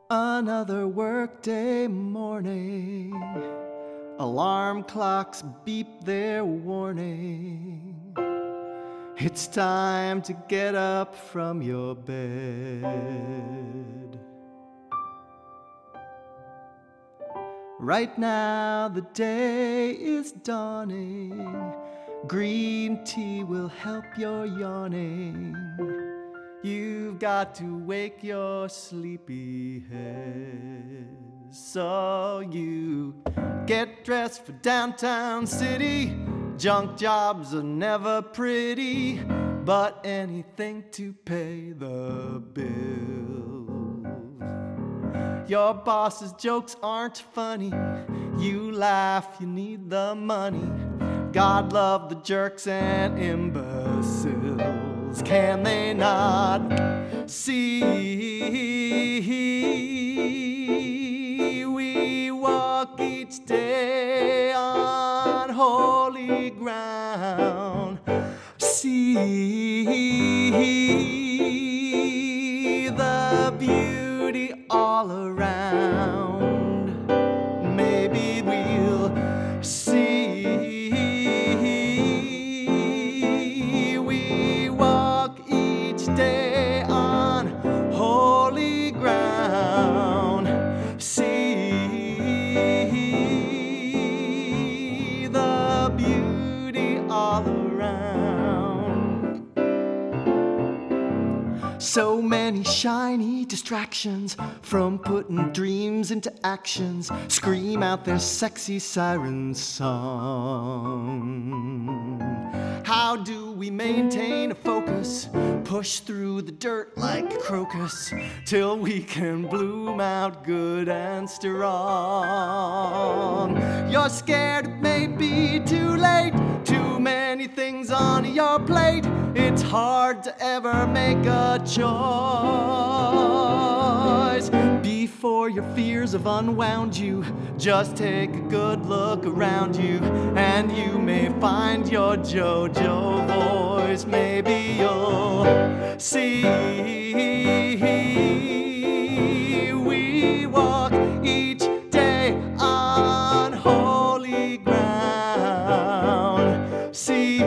Another workday morning, alarm clocks beep their warning. It's time to get up from your bed. Right now the day is dawning. Green tea will help your yawning. You've got to wake your sleepy head. So you get dressed for downtown city. Junk jobs are never pretty, but anything to pay the bills. Your boss's jokes aren't funny. You laugh, you need the money. God love the jerks and imbeciles. Can they not see? We walk each day on holy ground. See the beauty all around. Maybe we'll see. Day on holy ground. See the beauty all around. So many shiny distractions from putting dreams into actions. Scream out their sexy siren song. How do we maintain a focus? Push through the dirt like a crocus till we can bloom out good and strong. You're scared it may be too late. Too many things on your plate. It's hard to ever make a choice. Before your fears have unwound you, just take a good look around you, and you may find your JoJo voice. Maybe you'll see. We walk each day on holy ground. See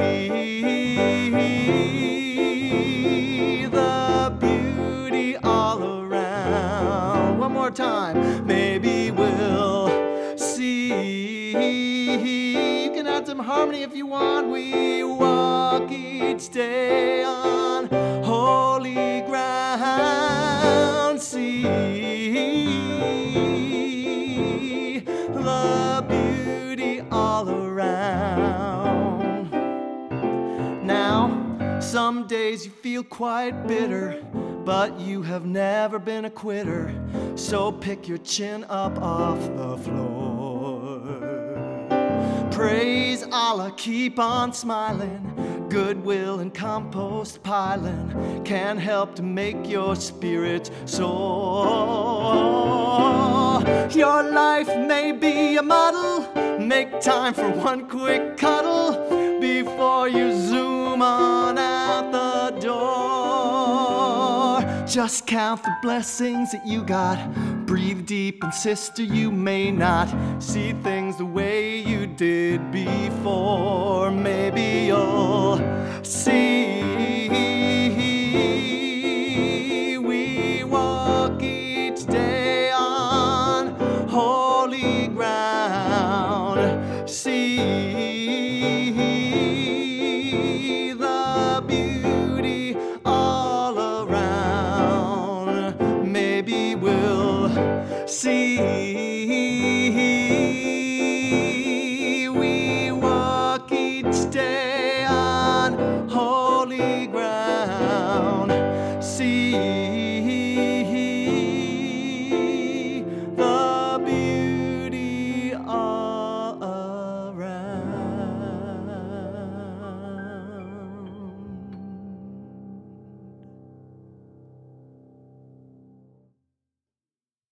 the beauty all around. One more time. Maybe we'll see. You can add some harmony if you want. We walk each day on holy ground. See the beauty all around. Now, some days you feel quite bitter, but you have never been a quitter. So pick your chin up off the floor. Praise Allah, keep on smiling. Goodwill and compost piling can help to make your spirit soar. Your life may be a muddle. Make time for one quick cuddle before you zoom on out the door. Just count the blessings that you got. Breathe deep, and sister, you may not see things the way you did before. Maybe you'll see